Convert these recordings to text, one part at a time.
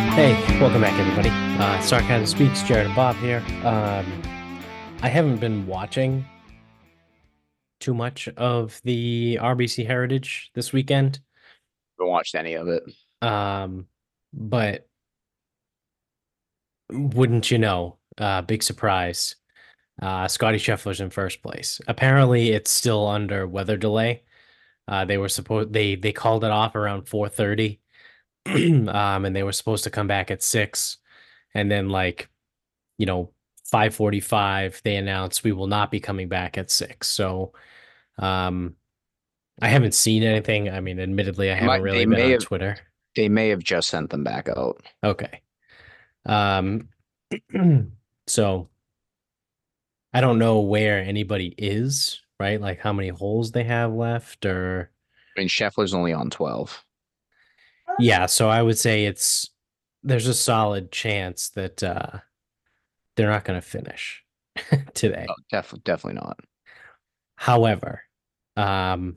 Hey, welcome back, everybody. Sarkhan Speaks, Jared and Bob here. I haven't been watching too much of the RBC Heritage this weekend, Haven't watched any of it. um, but wouldn't you know, big surprise, Scotty Scheffler's in first place. Apparently, it's still under weather delay. They called it off around 4:30, and they were supposed to come back at 6, and then you know, 5:45, they announced we will not be coming back at 6. So, um, I haven't seen anything. I mean, admittedly, I They haven't might really been on Twitter. they may have just sent them back out. Okay. Um, so I don't know where anybody is, right? Like how many holes they have left or I mean, Scheffler's only on 12. yeah, so I would say there's a solid chance that they're not going to finish Oh, today. definitely not. However, um,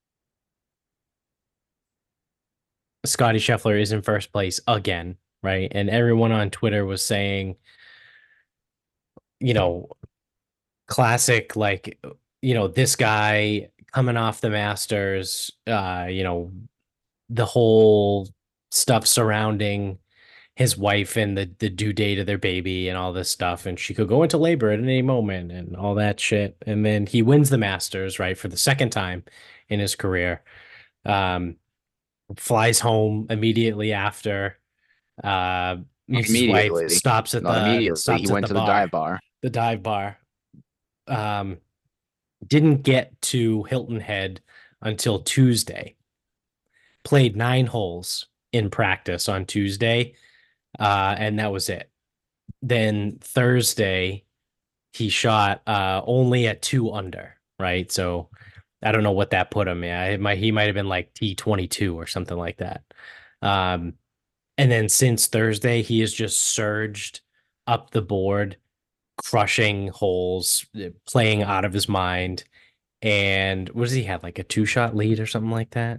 Scotty Scheffler is in first place again, right? And everyone on Twitter was saying, you know, classic, this guy coming off the Masters, the whole stuff surrounding his wife and the due date of their baby and all this stuff. And she could go into labor at any moment and all that shit. And then he wins the Masters, right, for the second time in his career. Um, Flies home immediately after. Not Meets his wife, immediately. stops at Not the immediately. He stops at went the to the bar, dive bar. the dive bar. Um, didn't get to Hilton Head until Tuesday. Played 9 holes in practice on Tuesday, and that was it. Then Thursday, he shot only at 2 under, right? So I don't know what that put him. Yeah, he might have been like T22 or something like that. Um, And then since Thursday, he has just surged up the board, crushing holes, playing out of his mind. And what does he have? Like a 2-shot lead or something like that?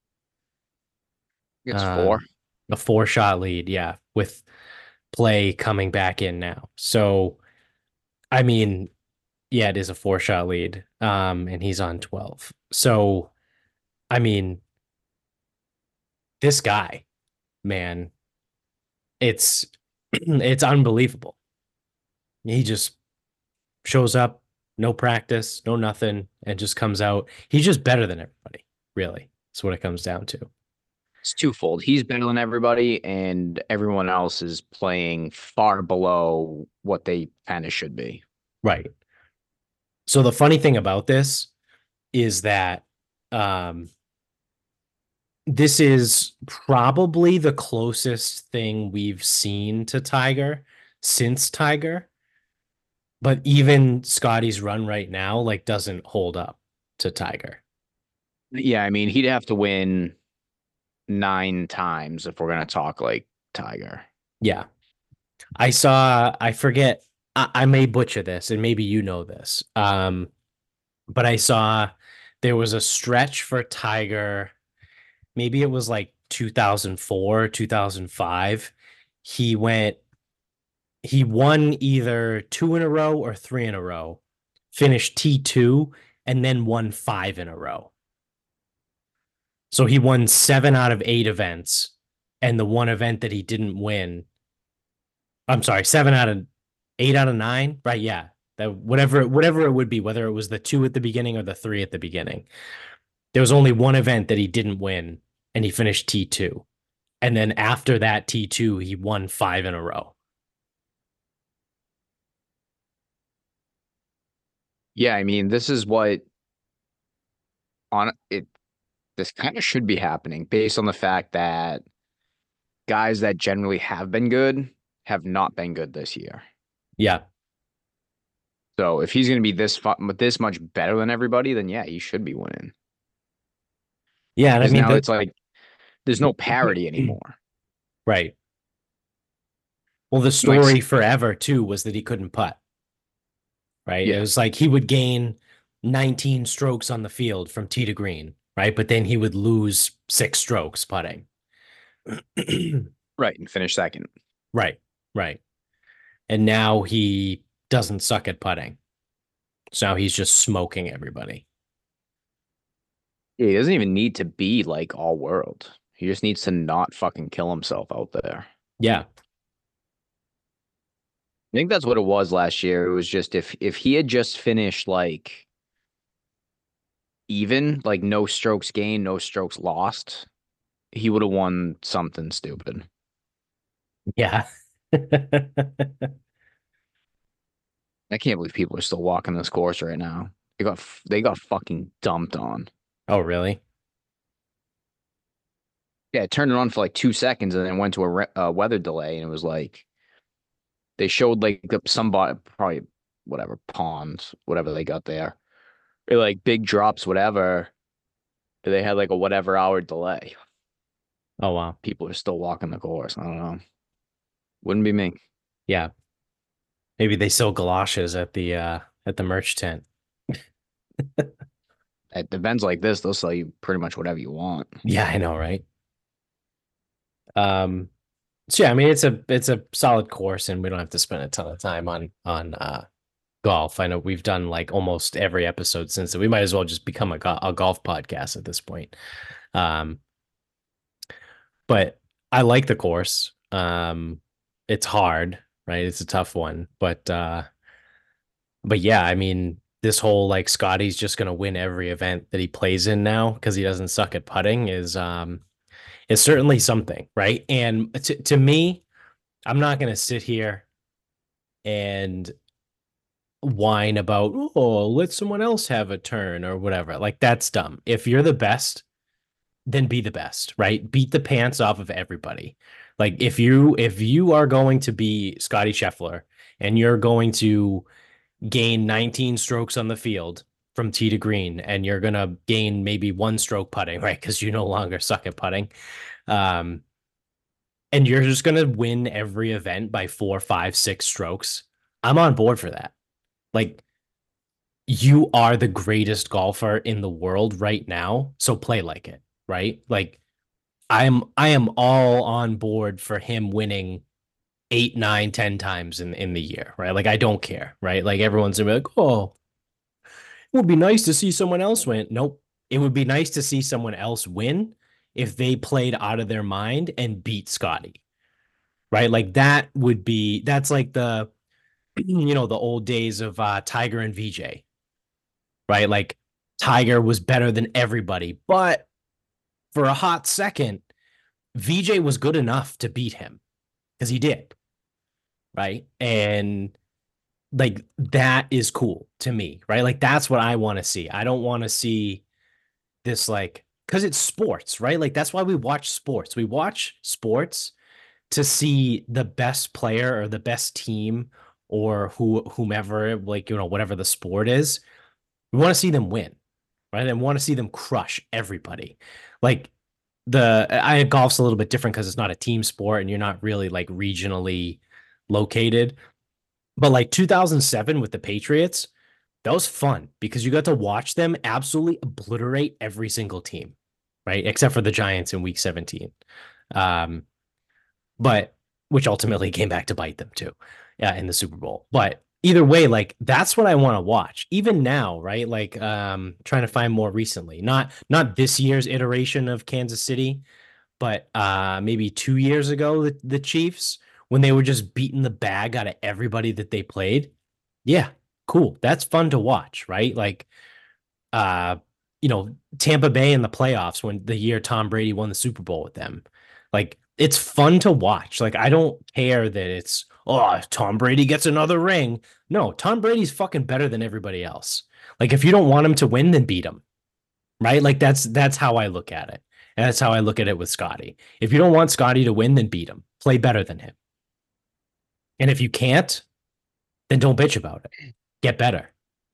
It's four. Um, a 4-shot lead, yeah, with play coming back in now. So, I mean, yeah, it is a 4-shot lead. And he's on 12. So, I mean, this guy, man, it's it's unbelievable. He just shows up, no practice, no nothing, and just comes out. He's just better than everybody, really. That's what it comes down to. It's twofold. He's better than everybody, and everyone else is playing far below what they kind of should be. Right. So the funny thing about this is that um, this is probably the closest thing we've seen to Tiger since Tiger, but even Scotty's run right now like doesn't hold up to Tiger. Yeah, I mean, he'd have to win 9 times if we're gonna talk like Tiger. Yeah. I forget, I may butcher this and maybe you know this. But I saw there was a stretch for Tiger, maybe it was like 2004, 2005. He went, he won either 2 in a row or 3 in a row, finished T2, and then won 5 in a row. So he won 7 out of 8 events. And the one event that he didn't win, I'm sorry, 7 out of 8 out of 9, right? Yeah, that whatever it would be, whether it was the 2 at the beginning or the 3 at the beginning. There was only one event that he didn't win, and he finished T2. And then after that T2, he won 5 in a row. Yeah, I mean, this is what on it this kind of should be happening based on the fact that guys that generally have been good have not been good this year. Yeah, So if he's going to be this much better than everybody, then yeah, he should be winning. yeah, and I Because mean now that it's like there's no parity anymore. right. Well, the Like, story forever too was that he couldn't putt. Right, it yeah, was like he would gain 19 strokes on the field from tee to green, right, but then he would lose 6 strokes putting. Right, and finish second. Right, right. And now he doesn't suck at putting. So now he's just smoking everybody. Yeah, he doesn't even need to be like all world. He just needs to not fucking kill himself out there. Yeah. I think that's what it was last year. It was just if he had just finished like even, like no strokes gained, no strokes lost, he would have won something stupid. Yeah. I can't believe people are still walking this course right now. They got fucking dumped on. Oh, really? Yeah, it turned it on for like 2 seconds and then went to a weather delay, and it was like they showed like some probably whatever ponds, whatever they got there, or like big drops, whatever. They had like a whatever hour delay. Oh, wow. People are still walking the course. I don't know. Wouldn't be me. Yeah. Maybe they sell galoshes at the merch tent. At events like this, they'll sell you pretty much whatever you want. Yeah, I know, right? Um, so yeah, I mean it's a solid course and we don't have to spend a ton of time on golf. I know we've done like almost every episode since, so we might as well just become a golf podcast at this point. Um, but I like the course. It's hard, right? It's a tough one, but yeah, I mean, this whole like Scotty's just gonna win every event that he plays in now because he doesn't suck at putting is certainly something, right? And to me, I'm not gonna sit here and whine about, oh, let someone else have a turn or whatever. Like that's dumb. If you're the best, then be the best, right? Beat the pants off of everybody. Like if you are going to be Scotty Scheffler and you're going to gain 19 strokes on the field from tee to green, and you're gonna gain maybe one stroke putting, right? Because you no longer suck at putting. Um, and you're just gonna win every event by 4, 5, 6 strokes. I'm on board for that. Like you are the greatest golfer in the world right now, so play like it, right? Like I am all on board for him winning 8, 9, 10 times in the year, right? Like I don't care, right? Like everyone's gonna be like, oh, it would be nice to see someone else win. Nope. It would be nice to see someone else win if they played out of their mind and beat Scotty, right? Like that's like the the old days of Tiger and VJ, right? Like Tiger was better than everybody, but for a hot second, VJ was good enough to beat him because he did, right? And like that is cool to me, right? Like that's what I want to see. I don't want to see this like because it's sports, right? Like that's why we watch sports. We watch sports to see the best player or the best team or whomever, like whatever the sport is. We want to see them win, right? And want to see them crush everybody. Like I golf's a little bit different because it's not a team sport and you're not really like regionally located. But like 2007 with the Patriots, that was fun because you got to watch them absolutely obliterate every single team, right? Except for the Giants in week 17. Um, but which ultimately came back to bite them too, in the Super Bowl. But either way, like that's what I want to watch. Even now, right? Like trying to find more recently. Not this year's iteration of Kansas City, but maybe 2 years ago, the Chiefs, when they were just beating the bag out of everybody that they played. Yeah, cool. That's fun to watch, right? Like, uh, Tampa Bay in the playoffs when the year Tom Brady won the Super Bowl with them. Like, it's fun to watch. Like, I don't care that it's, oh, Tom Brady gets another ring. No, Tom Brady's fucking better than everybody else. Like, if you don't want him to win, then beat him, right? Like, that's how I look at it. And that's how I look at it with Scotty. If you don't want Scotty to win, then beat him. Play better than him. And if you can't, then don't bitch about it. Get better.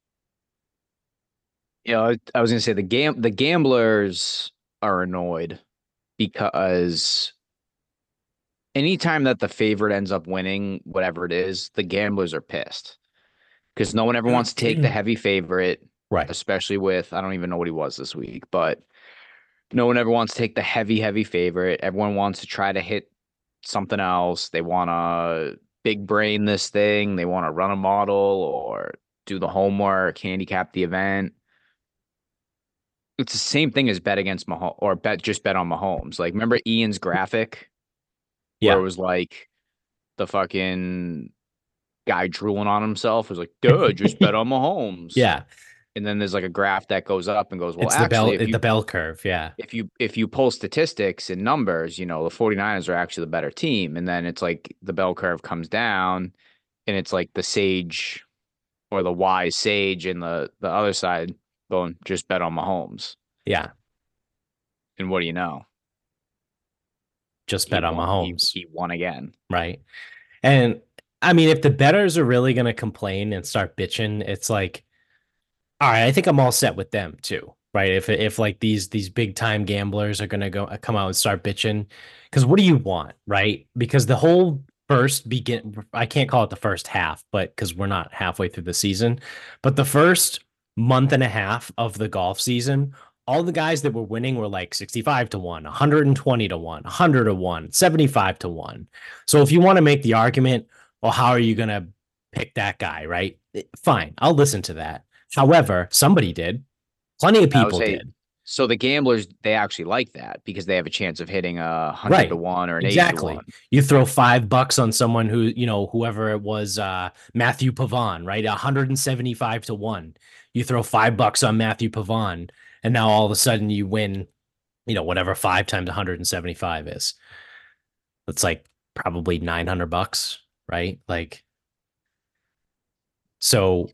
I was gonna say the gamblers are annoyed because anytime that the favorite ends up winning, whatever it is, the gamblers are pissed because no one ever wants to take the heavy favorite, Right. especially with, I don't even know what he was this week, but no one ever wants to take the heavy favorite. Everyone wants to try to hit something else. They want to big brain this thing. They want to run a model or do the homework, handicap the event. It's the same thing as bet against Mahomes or bet on Mahomes. Like, remember Ian's graphic where it Yeah. was like the fucking guy drooling on himself? It was like, duh, just bet on Mahomes. Yeah. And then there's like a graph that goes up and goes, well, It's the actually, bell curve. Yeah. if you pull statistics and numbers, the 49ers are actually the better team. And then it's like the bell curve comes down and it's like the sage or the wise sage and the other side going, just bet on Mahomes. Yeah. And what do you know? Just He bet on won. Mahomes. He won again. Right. And I mean, if the betters are really going to complain and start bitching, it's like, all right, I think I'm all set with them too. Right. If like these big time gamblers are going to go come out and start bitching, because what do you want? Right. Because the whole I can't call it the first half, but because we're not halfway through the season, but the first month and a half of the golf season, all the guys that were winning were like 65 to 1, 120 to 1, 100 to 1, 75 to 1. So if you want to make the argument, well, how are you going to pick that guy? Right. Fine. I'll listen to that. However, somebody did. Plenty of I would people say did. so. The gamblers, they actually like that because they have a chance of hitting 100 to Right. 1 or an 80 to Exactly. 1. You throw $5 on someone who, whoever it was, Matthew Pavon, right? 175 to 1. You throw $5 on Matthew Pavon, and now all of a sudden you win, whatever 5 times 175 is. It's like probably $900, right? Like, so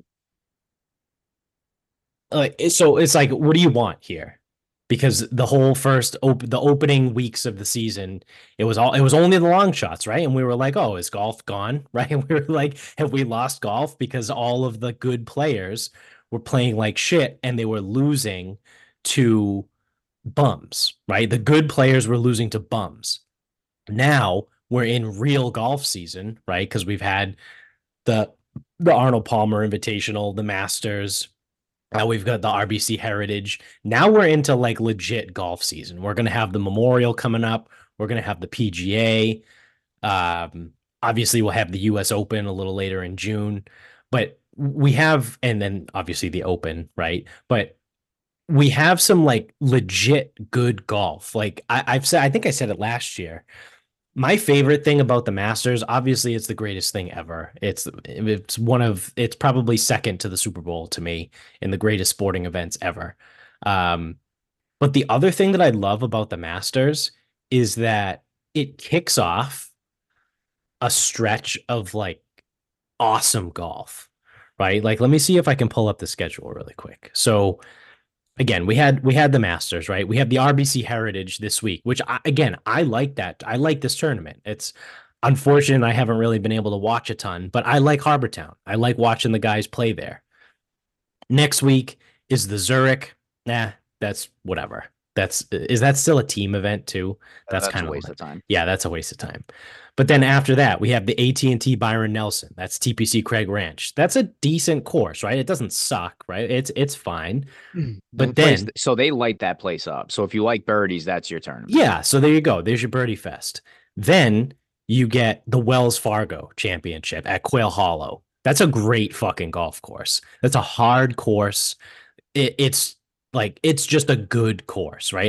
so it's like, what do you want here? Because the whole the opening weeks of the season, it was only the long shots, right? And we were like, oh, is golf gone? Right? And we were like, have we lost golf? Because all of the good players were playing like shit and they were losing to bums, right? The good players were losing to bums. Now we're in real golf season, right? Because we've had the Arnold Palmer Invitational, the Masters, we've got the RBC Heritage. Now we're into like legit golf season. We're going to have the Memorial coming up. We're going to have the PGA. Obviously, we'll have the US Open a little later in June. But we have, and then obviously the Open, right? But we have some like legit good golf. Like I've said, I think I said it last year. My favorite thing about the Masters, obviously, it's the greatest thing ever. It's probably second to the Super Bowl to me in the greatest sporting events ever. Um, but the other thing that I love about the Masters is that it kicks off a stretch of like awesome golf, right? Like, let me see if I can pull up the schedule really quick. So again, we had the Masters, right? We have the RBC Heritage this week, which I like that. I like this tournament. It's unfortunate I haven't really been able to watch a ton, but I like Harbour Town. I like watching the guys play there. Next week is the Zurich. Nah, that's whatever. Is that still a team event too? That's That's a kind of waste like, of time. yeah, that's a waste of time. But then after that, we have the AT&T Byron Nelson. That's TPC Craig Ranch. That's a decent course, right? It doesn't suck, right? It's fine. The But place, then so they light that place up. So if you like birdies, that's your tournament. yeah, so there you go. There's your birdie fest. Then you get the Wells Fargo Championship at Quail Hollow. That's a great fucking golf course. That's a hard course. It's like it's just a good course, right?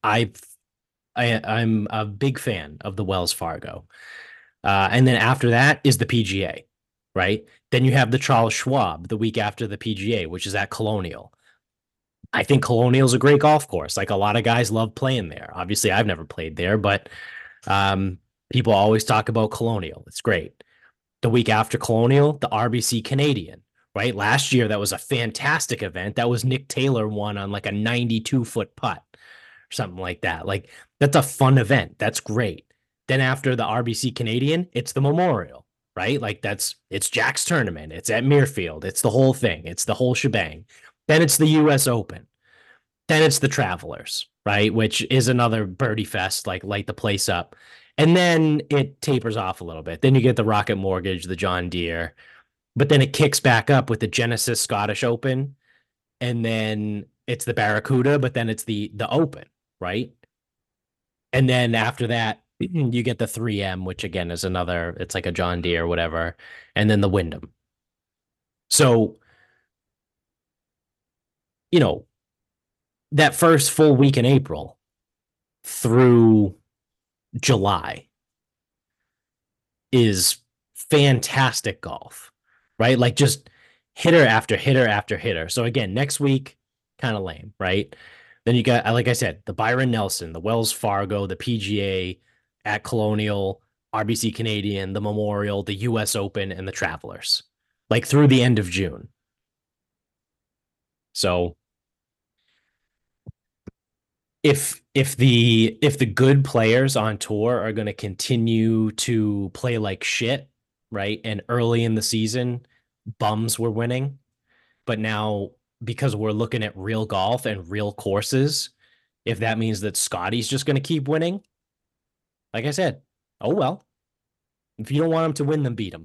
I'm a big fan of the Wells Fargo. And then after that is the PGA, right? Then you have the Charles Schwab the week after the PGA, which is at Colonial. I think Colonial's a great golf course. Like a lot of guys love playing there. Obviously, I've never played there, but um, people always talk about Colonial. It's great. The week after Colonial, the RBC Canadian, right? Last year, that was a fantastic event. That was Nick Taylor won on like a 92-foot putt or something like that. Like that's a fun event. That's great. Then after the RBC Canadian, it's the Memorial, right? Like it's Jack's tournament. It's at Muirfield. It's the whole thing. It's the whole shebang. Then it's the US Open. Then it's the Travelers, right? Which is another birdie fest, like light the place up. And then it tapers off a little bit. Then you get the Rocket Mortgage, the John Deere, but then it kicks back up with the Genesis Scottish Open, and then it's the Barracuda, but then it's the Open, right? And then after that, You get the 3M, which again is another, it's like a John Deere or whatever, and then the Wyndham. So, you know, that first full week in April through July is fantastic golf, right? Like just hitter after hitter after hitter. So again, next week, kind of lame, right? Then you got, like I said, the Byron Nelson, the Wells Fargo, the PGA at Colonial, RBC Canadian, the Memorial, the US Open, and the Travelers, like through the end of June. So if the good players on tour are going to continue to play like shit, right? And early in the season, bums were winning, but now because we're looking at real golf and real courses, if that means that Scotty's just going to keep winning, like I said, oh well. If you don't want him to win, then beat him.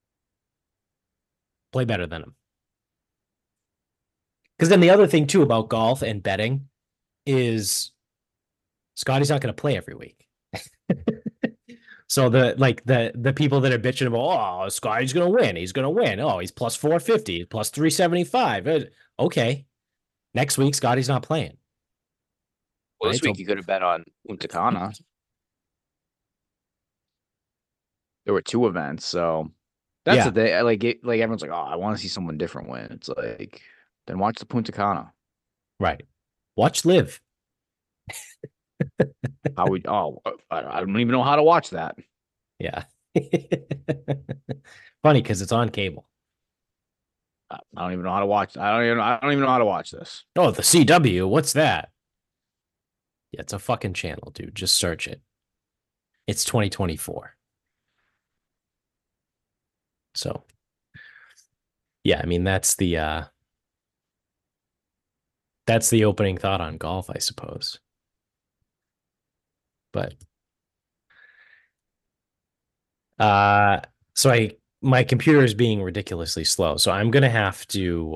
Play better than him. Because then the other thing too about golf and betting is Scotty's not going to play every week. So the people that are bitching about, oh, Scotty's gonna win, he's gonna win. Oh, he's plus 450, plus 375. Okay. Next week, Scotty's not playing. Well, this Right. week So you could have bet on Punta Cana. There were two events, so that's the yeah, thing. Like everyone's like, oh, I want to see someone different win. It's like, then watch the Punta Cana. right. Watch live. How we? Oh, I don't even know how to watch that. Yeah. Funny because it's on cable. I don't even know how to watch. I don't even know how to watch this. Oh, the CW. What's that? Yeah, it's a fucking channel, dude. Just search it. It's 2024. So yeah, I mean that's the opening thought on golf, I suppose. But Uh, so my computer is being ridiculously slow, so I'm gonna have to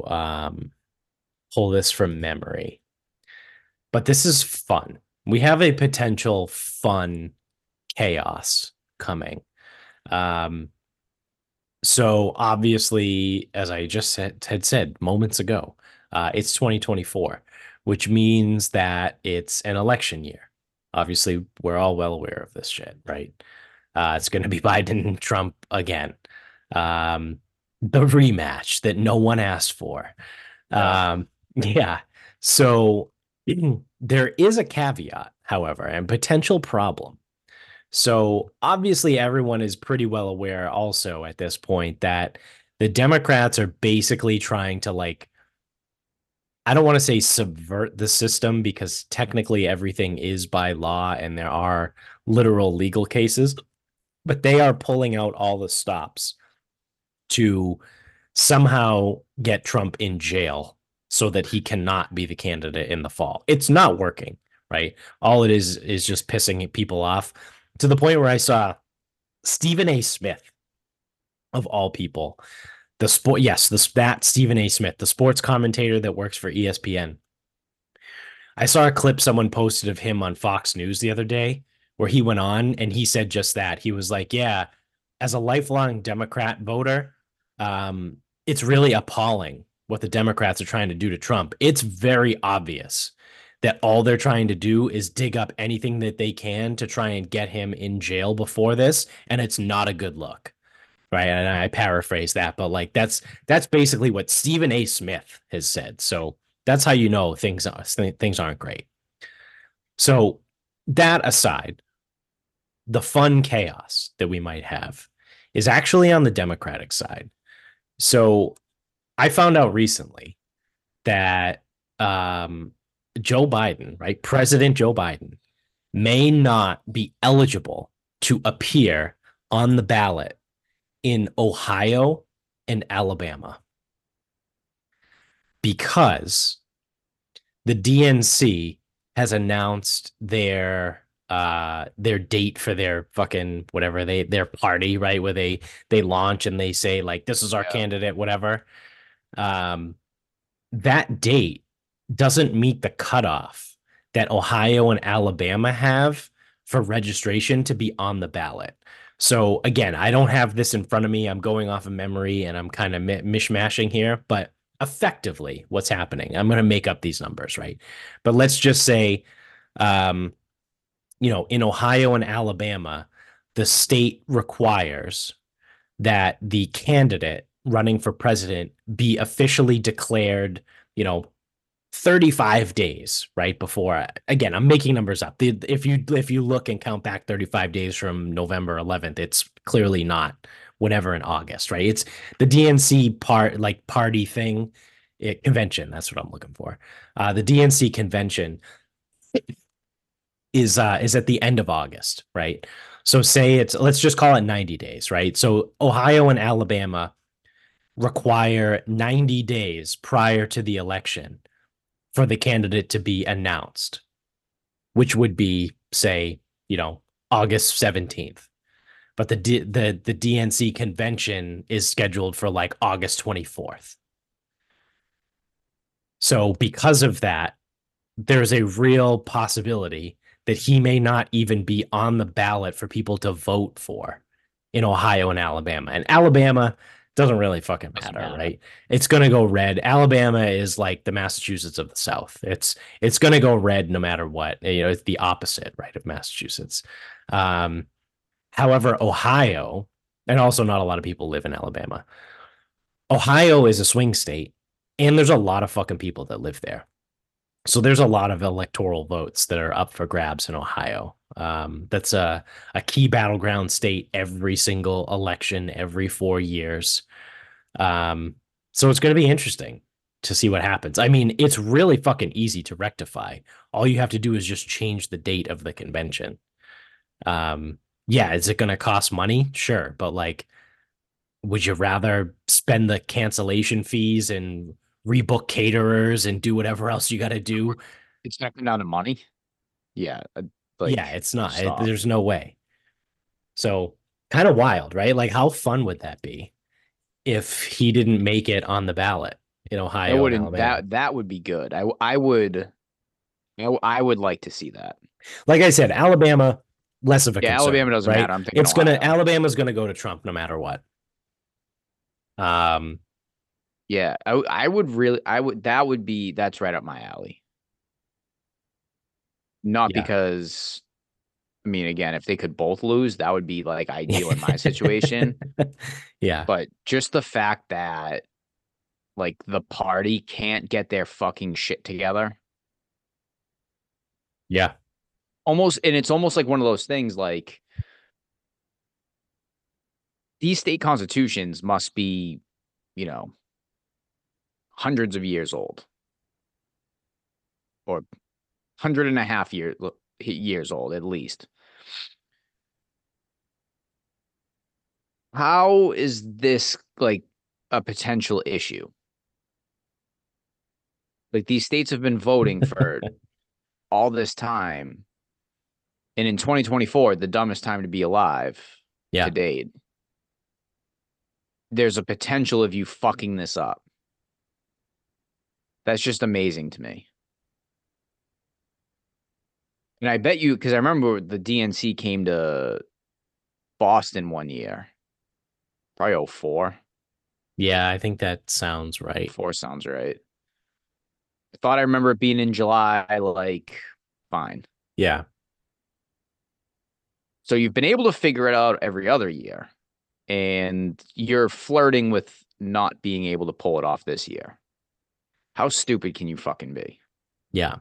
pull this from memory. But this is fun. We have a potential fun chaos coming. Um, so obviously, as I just had said moments ago, it's 2024, which means that it's an election year. Obviously, we're all well aware of this shit, right? It's going to be Biden and Trump again. Um, the rematch that no one asked for. Yeah. Yeah. So there is a caveat, however, and potential problem. So obviously, everyone is pretty well aware also at this point that the Democrats are basically trying to like, I don't want to say subvert the system because technically everything is by law and there are literal legal cases, but they are pulling out all the stops to somehow get Trump in jail so that he cannot be the candidate in the fall. It's not working, right? All it is just pissing people off to the point where I saw Stephen A. Smith, of all people, the sport, yes, that Stephen A. Smith, the sports commentator that works for ESPN. I saw a clip someone posted of him on Fox News the other day where he went on and he said just that. He was like, yeah, as a lifelong Democrat voter, it's really appalling what the Democrats are trying to do to Trump. It's very obvious that all they're trying to do is dig up anything that they can to try and get him in jail before this, and it's not a good look. Right. And I paraphrase that, but like that's basically what Stephen A. Smith has said. So that's how you know things aren't great. So that aside, the fun chaos that we might have is actually on the Democratic side. So I found out recently that Joe Biden, right, President Joe Biden, may not be eligible to appear on the ballot in Ohio and Alabama because the DNC has announced their date for their fucking whatever their party, right? Where they launch and they say like this is our Yeah. candidate, whatever. Um, that date doesn't meet the cutoff that Ohio and Alabama have for registration to be on the ballot. So again, I don't have this in front of me. I'm going off of memory and I'm kind of mishmashing here, but effectively what's happening, I'm going to make up these numbers, right? But let's just say, um, in Ohio and Alabama, the state requires that the candidate running for president be officially declared, you know, 35 days right before. Again, I'm making numbers up. If you look and count back 35 days from November 11th, it's clearly not whenever in August, right? It's the DNC party thing, convention. That's what I'm looking for. The DNC convention is at the end of August, right? So let's just call it 90 days, right? So Ohio and Alabama require 90 days prior to the election for the candidate to be announced, which would be, say, August 17th. But the DNC convention is scheduled for like August 24th. So because of that, there's a real possibility that he may not even be on the ballot for people to vote for in Ohio and Alabama. And Alabama doesn't really fucking matter, right? It's going to go red. Alabama is like the Massachusetts of the South. It's going to go red no matter what. It's the opposite, right, of Massachusetts. However, Ohio, and also not a lot of people live in Alabama. Ohio is a swing state, and there's a lot of fucking people that live there. So there's a lot of electoral votes that are up for grabs in Ohio. That's a key battleground state every single election, every 4 years. So it's going to be interesting to see what happens. I mean, it's really fucking easy to rectify. All you have to do is just change the date of the convention. Yeah, is it going to cost money? Sure. But like, would you rather spend the cancellation fees and rebook caterers and do whatever else you got to do? It's not down to money. Yeah. Yeah, it's not. There's no way. So kind of wild, right? Like, how fun would that be if he didn't make it on the ballot in Ohio and Alabama? That would be good. I would like to see that. Like I said, Alabama, less of a concern. Alabama doesn't right? matter. I'm thinking Alabama's gonna go to Trump no matter what. Yeah, that's right up my alley. Not because, I mean, again, if they could both lose, that would be like ideal in my situation. Yeah. But just the fact that like the party can't get their fucking shit together. Yeah. It's almost like one of those things like these state constitutions must be, hundreds of years old. Or 100.5 years old at least. How is this like a potential issue? Like these states have been voting for all this time. And in 2024, the dumbest time to be alive to date, there's a potential of you fucking this up. That's just amazing to me. And I bet you, because I remember the DNC came to Boston one year. Probably 2004. Yeah, I think that sounds right. 4 sounds right. I thought I remember it being in July, like, fine. Yeah. So you've been able to figure it out every other year. And you're flirting with not being able to pull it off this year. How stupid can you fucking be? Yeah.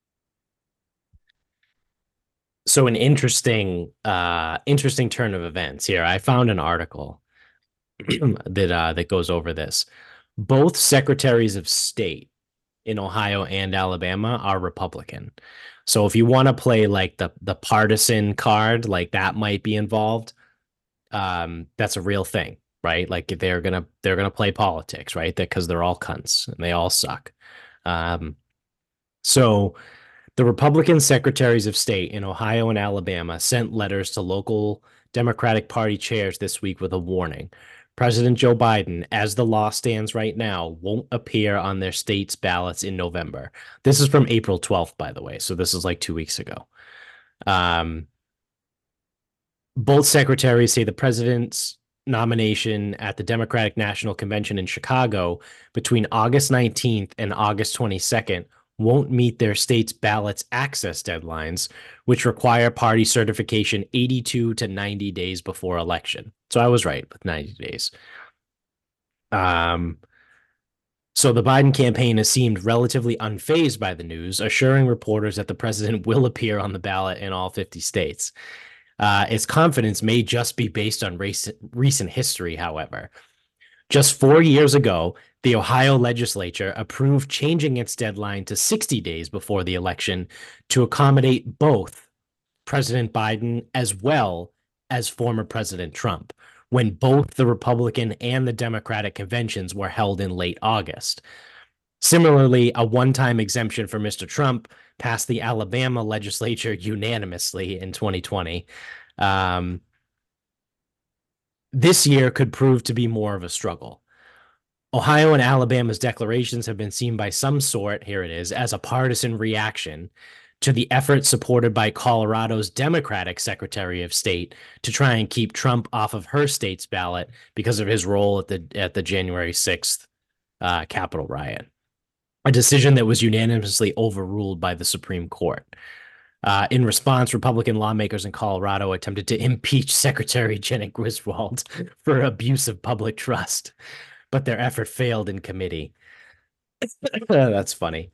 So an interesting turn of events here. I found an article that goes over this. Both secretaries of state in Ohio and Alabama are Republican. So if you want to play like the partisan card, like that might be involved. That's a real thing, right? Like they're gonna play politics, right? Because they're all cunts and they all suck. So the Republican secretaries of state in Ohio and Alabama sent letters to local Democratic Party chairs this week with a warning. President Joe Biden, as the law stands right now, won't appear on their state's ballots in November. This is from April 12th, by the way. So this is like 2 weeks ago. Both secretaries say the president's nomination at the Democratic National Convention in Chicago between August 19th and August 22nd won't meet their state's ballots access deadlines, which require party certification 82 to 90 days before election. So I was right with 90 days. Um, so the Biden campaign has seemed relatively unfazed by the news, assuring reporters that the president will appear on the ballot in all 50 states. Its confidence may just be based on recent history, however. Just 4 years ago, the Ohio legislature approved changing its deadline to 60 days before the election to accommodate both President Biden as well as former President Trump, when both the Republican and the Democratic conventions were held in late August. Similarly, a one-time exemption for Mr. Trump passed the Alabama legislature unanimously in 2020. Um, this year could prove to be more of a struggle. Ohio and Alabama's declarations have been seen by some sort, here it is, as a partisan reaction to the effort supported by Colorado's Democratic Secretary of State to try and keep Trump off of her state's ballot because of his role at the January 6th Capitol riot, a decision that was unanimously overruled by the Supreme Court. In response, Republican lawmakers in Colorado attempted to impeach Secretary Janet Griswold for abuse of public trust, but their effort failed in committee. That's funny.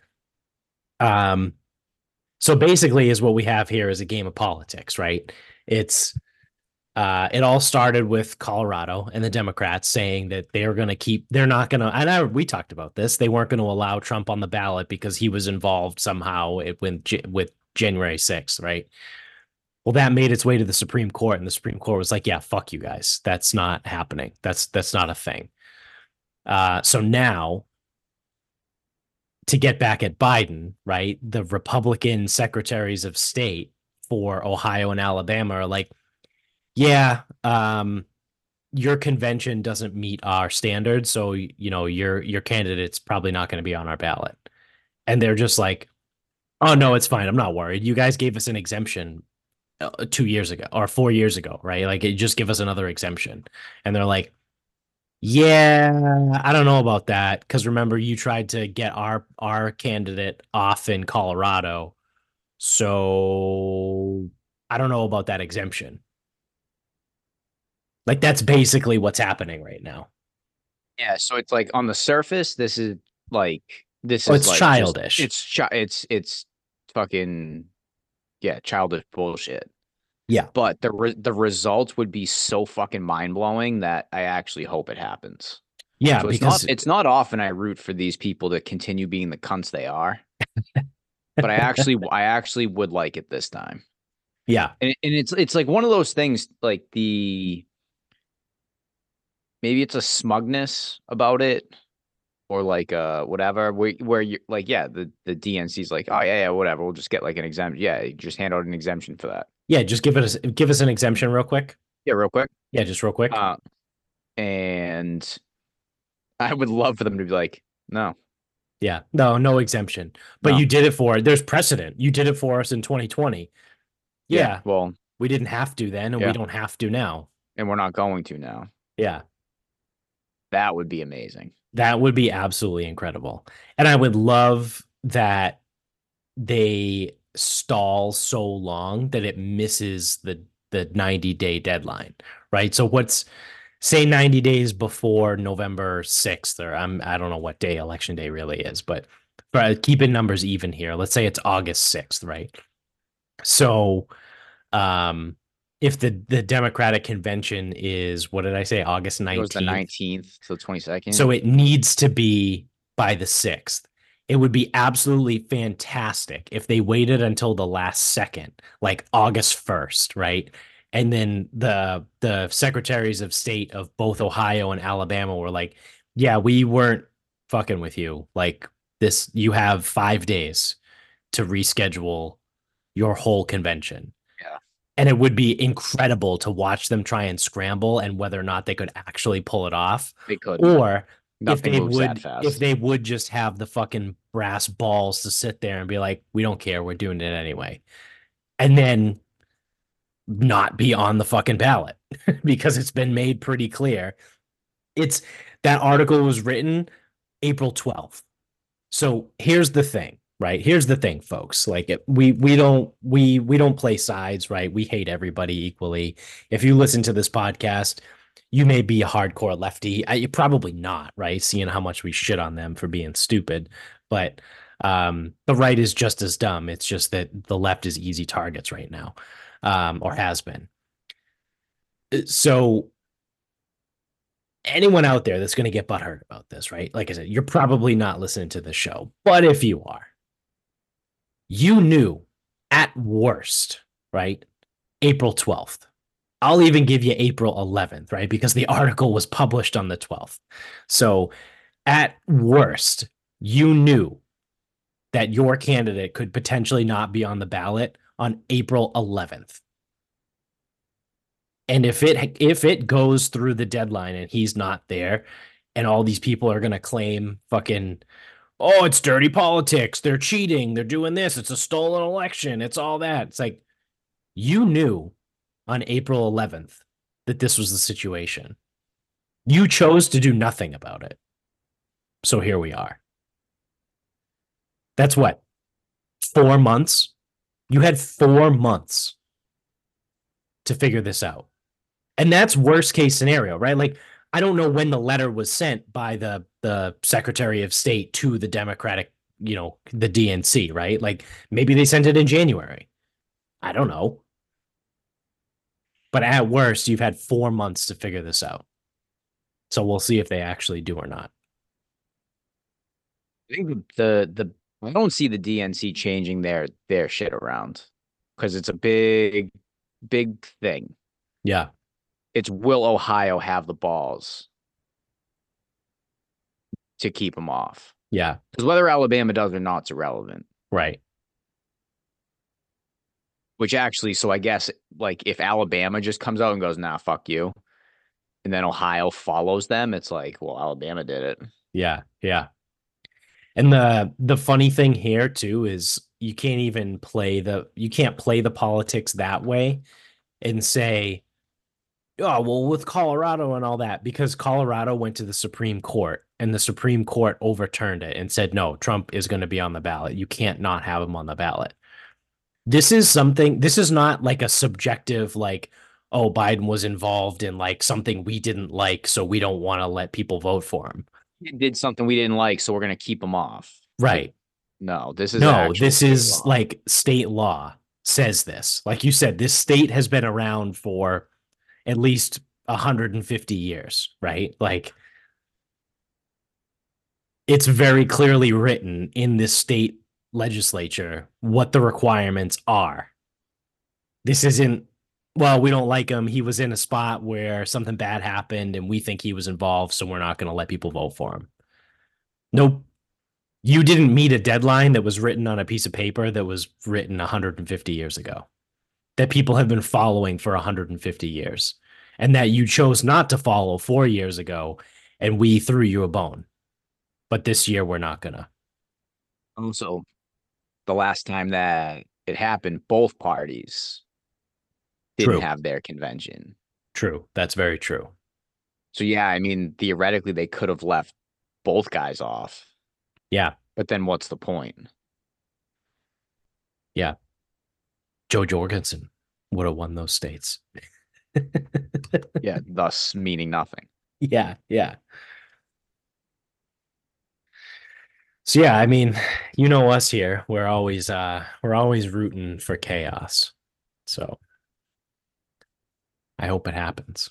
So basically, is what we have here is a game of politics, right? It's it all started with Colorado and the Democrats saying that they're going to keep, they're not going to, and we talked about this, they weren't going to allow Trump on the ballot because he was involved somehow with January 6th, right? Well, that made its way to the Supreme Court, and the Supreme Court was like, yeah, fuck you guys. That's not happening. That's not a thing. So now, to get back at Biden, right, the Republican secretaries of state for Ohio and Alabama are like, yeah, your convention doesn't meet our standards, so your candidate's probably not going to be on our ballot. And they're just like, oh no, it's fine. I'm not worried. You guys gave us an exemption 2 years ago or 4 years ago, right? Like, just give us another exemption. And they're like, yeah, I don't know about that because remember you tried to get our candidate off in Colorado, so I don't know about that exemption. Like that's basically what's happening right now. Yeah, so it's like on the surface, like this Oh, is it's like just childish. it's fucking yeah, childish bullshit. Yeah. But the results would be so fucking mind blowing that I actually hope it happens. Yeah, So because it's not often I root for these people to continue being the cunts they are, but I actually would like it this time. yeah, And it's like one of those things like maybe it's a smugness about it or like whatever where you're like yeah the DNC's like oh yeah whatever we'll just get like an exemption yeah you just hand out an exemption for that yeah, just give us an exemption real quick. yeah real quick Yeah, just real quick. uh and I would love for them to be like no Yeah. No, no exemption. But no you did it for there's precedent. You did it for us in 2020. yeah Yeah. well We didn't have to then, and we yeah don't have to now. and we're not going to now Yeah. that would be amazing That would be absolutely incredible. And I would love that they stall so long that it misses the 90-day deadline, right? So what's say 90 days before November 6th, or I don't know what day election day really is, but keeping numbers even here, let's say it's August 6th, right? So um if the Democratic convention is what did I say, August it was the 19th? 19th to the 22nd So it needs to be by the 6th. It would be absolutely fantastic if they waited until the last second, like August 1st, right? And then the secretaries of state of both Ohio and Alabama were like, "Yeah, we weren't fucking with you. Like this, you have 5 days to reschedule your whole convention." yeah And it would be incredible to watch them try and scramble and whether or not they could actually pull it off. they couldn't Or nothing moves that if fast they would just have the fucking brass balls to sit there and be like, we don't care, we're doing it anyway. And then not be on the fucking ballot because it's been made pretty clear. It's that article was written April 12th. So here's the thing, right? Here's the thing, folks. Like we don't play sides, right? We hate everybody equally. If you listen to this podcast, you may be a hardcore lefty. You're probably not, right? Seeing how much we shit on them for being stupid, but the right is just as dumb. It's just that the left is easy targets right now, or has been. So anyone out there that's going to get butthurt about this, right? Like I said, you're probably not listening to the show, but if you are, you knew at worst, right? April 12th. I'll even give you April 11th, right? Because the article was published on the 12th. So at worst, you knew that your candidate could potentially not be on the ballot on April 11th. And if it goes through the deadline and he's not there, and all these people are going to claim fucking, oh, it's dirty politics, they're cheating, they're doing this, it's a stolen election, it's all that. It's like, you knew on April 11th that this was the situation. You chose to do nothing about it. So here we are. That's what? 4 months? You had 4 months to figure this out. And that's worst case scenario, right? Like, I don't know when the letter was sent by the Secretary of State to the Democratic, the DNC, right? Like, maybe they sent it in January. I don't know. But at worst, you've had 4 months to figure this out. So we'll see if they actually do or not. I think the I don't see the DNC changing their shit around because it's a big thing. Yeah. It's will Ohio have the balls to keep them off? Yeah. Because whether Alabama does or not, it's irrelevant. Right. Which actually, so I guess like if Alabama just comes out and goes, nah, fuck you, and then Ohio follows them, it's like, well, Alabama did it. Yeah. Yeah. And the funny thing here too is you can't play the politics that way and say, oh, well, with Colorado and all that, because Colorado went to the Supreme Court and the Supreme Court overturned it and said, no, Trump is going to be on the ballot. You can't not have him on the ballot. This is not like a subjective, like, oh, Biden was involved in like something we didn't like, so we don't want to let people vote for him. He did something we didn't like, so we're going to keep him off. Right. Like, no, this is No, actual this is law. like state law says this. Like you said, this state has been around for at least 150 years, right? Like it's very clearly written in this state legislature what the requirements are. This isn't, well, we don't like him. He was in a spot where something bad happened and we think he was involved, so we're not going to let people vote for him. Nope. You didn't meet a deadline that was written on a piece of paper that was written 150 years ago, that people have been following for 150 years, and that you chose not to follow 4 years ago, and we threw you a bone. But this year, we're not going to. Also, the last time that it happened, both parties didn't have their convention. True. That's very true. So, yeah, I mean, theoretically, they could have left both guys off. Yeah. But then what's the point? Yeah. Joe Jorgensen would have won those states. Yeah, thus meaning nothing. Yeah. Yeah. So yeah, I mean, you know us here. We're always rooting for chaos. So I hope it happens.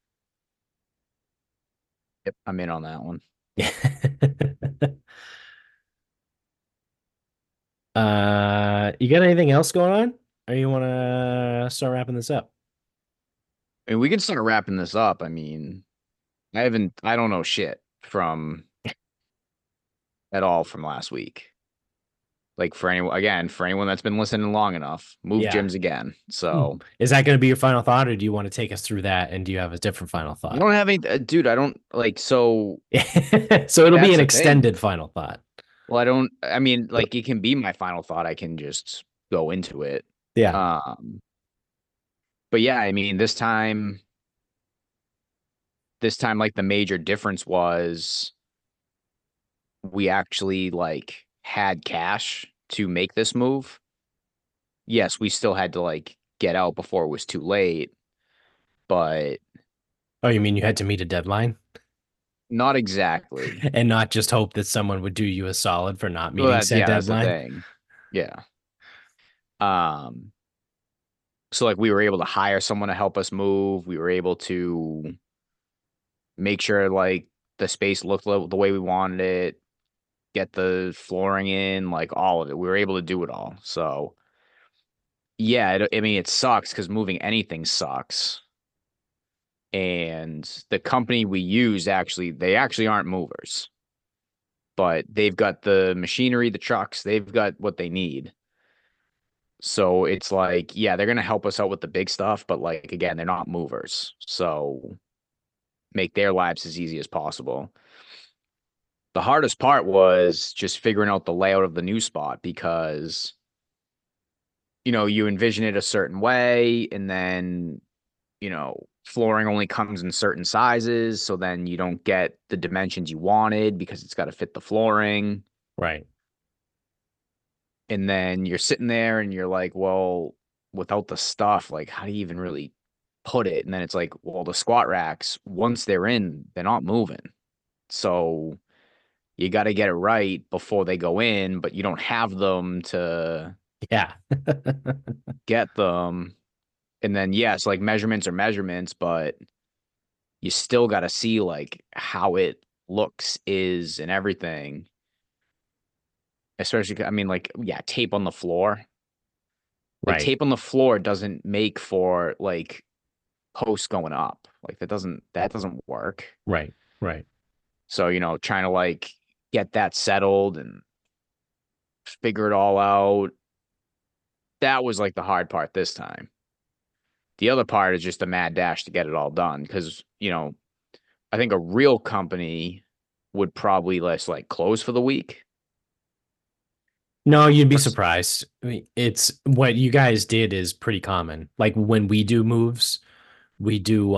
Yep, I'm in on that one. You got anything else going on? Or you want to start wrapping this up? I mean, we can start wrapping this up. I mean, I don't know shit from at all from last week. Like for anyone that's been listening long enough, move gyms again. So is that going to be your final thought, or do you want to take us through that? And do you have a different final thought? I don't have any, dude. I don't like so. So it'll be an extended final thought. Well, I mean, like it can be my final thought. I can just go into it. Yeah. But yeah, I mean, this time, like the major difference was we actually like had cash to make this move. Yes, we still had to like get out before it was too late, but Oh, you mean you had to meet a deadline not exactly. and not just hope that someone would do you a solid for not Well, meeting said that's the deadline? thing. Yeah. Um, so like we were able to hire someone to help us move. We were able to make sure like the space looked the way we wanted it, get the flooring in, like all of it. We were able to do it all. So yeah, I mean it sucks because moving anything sucks. And the company we use they actually aren't movers, but they've got the machinery, the trucks, they've got what they need. So it's like, yeah, they're gonna help us out with the big stuff, but like again, they're not movers. So make their lives as easy as possible. The hardest part was just figuring out the layout of the new spot because, you envision it a certain way and then, flooring only comes in certain sizes. So then you don't get the dimensions you wanted because it's got to fit the flooring. Right. And then you're sitting there and you're like, well, without the stuff, like, how do you even really put it? And then it's like, well, the squat racks, once they're in, they're not moving. So you got to get it right before they go in, but you don't have them to Yeah. get them. And then, yes, like measurements are measurements, but you still got to see like how it looks is and everything. Especially, I mean, like, yeah, tape on the floor. Like Right. tape on the floor doesn't make for like posts going up. Like that doesn't work. Right. Right. So, trying to like get that settled and figure it all out. That was like the hard part this time. The other part is just a mad dash to get it all done because, I think a real company would probably less like close for the week. No, you'd be Or s- surprised. I mean, it's what you guys did is pretty common. Like when we do moves, we do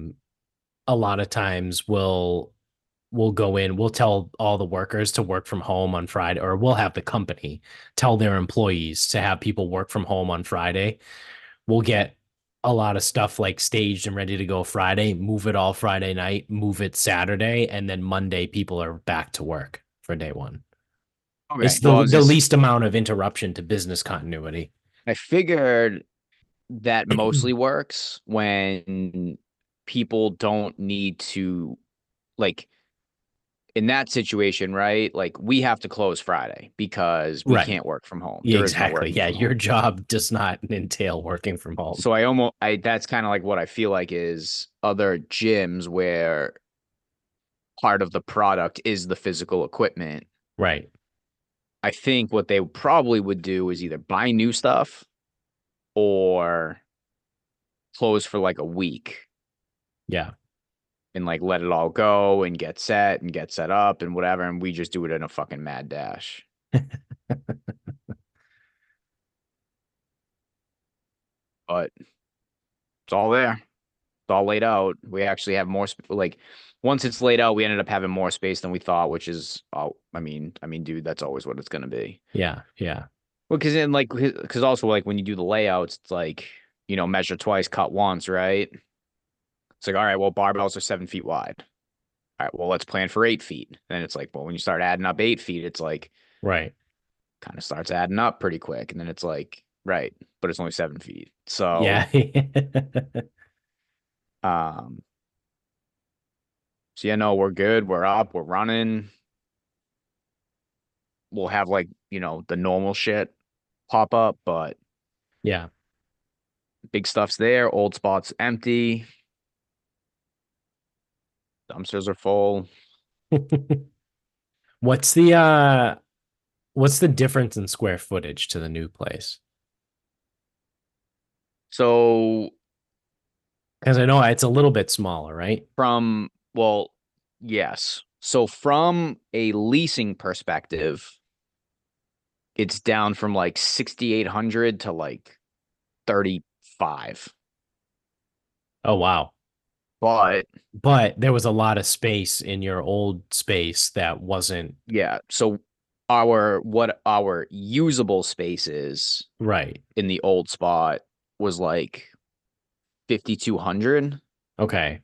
a lot of times we'll go in, we'll tell all the workers to work from home on Friday, or we'll have the company tell their employees to have people work from home on Friday. We'll get a lot of stuff like staged and ready to go Friday, move it all Friday night, move it Saturday, and then Monday people are back to work for day one. Okay. It's Well, the least amount of interruption to business continuity. I figured that mostly works when people don't need to like in that situation, right? Like we have to close Friday because we Right. can't work from home. Yeah, There is no exactly. working Yeah, from your home. job does not entail working from home. So I that's kind of like what I feel like is other gyms where part of the product is the physical equipment. Right. I think what they probably would do is either buy new stuff or close for like a week Yeah. and like let it all go and get set up and whatever. And we just do it in a fucking mad dash. But it's all there. It's all laid out. We actually have more like once it's laid out, we ended up having more space than we thought, which is oh, dude, that's always what it's gonna be. Yeah. Yeah. Well, because also like when you do the layouts, it's like measure twice, cut once, right? It's like all right, well, barbells are 7 feet wide. All right, well, let's plan for 8 feet. And it's like, well, when you start adding up 8 feet, it's like Right. kind of starts adding up pretty quick, and then it's like right, but it's only 7 feet. So Yeah. um, so yeah, no, we're good. We're up. We're running. We'll have like, the normal shit pop up, but Yeah. big stuff's there. Old spots empty. Dumpsters are full. What's the difference in square footage to the new place? So Because I know it's a little bit smaller, right? well, yes. So from a leasing perspective, it's down from like 6,800 to like 35. Oh, wow. But But there was a lot of space in your old space that wasn't yeah, so what our usable space is right. in the old spot was like 5,200. Okay.